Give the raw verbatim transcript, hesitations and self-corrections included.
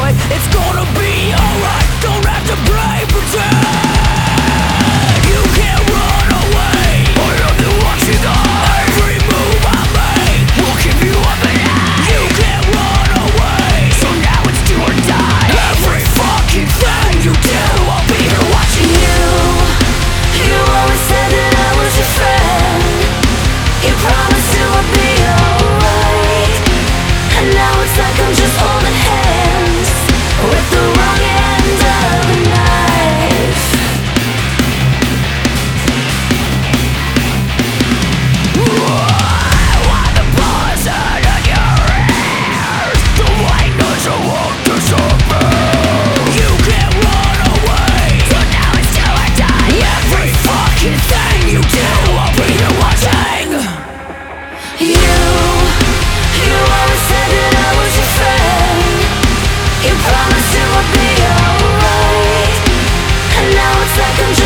say it's gonna be alright. Don't have to play pretend. You can't run away. I have been watching every move I make. Will keep you up and out. You can't run away. So now it's do or die. Every fucking thing you do, I'll be here watching you. You always said that I was your friend. You promised it would be alright. And now it's like I'm just holding hands with the wrong end of the knife. Why the poison in your ears? The lightness won't disappear. You can't run away. So now it's do or die. Every fucking thing you do, I'll be here watching. You, you always said that I was your friend. You promised it would be alright. And now it's like I'm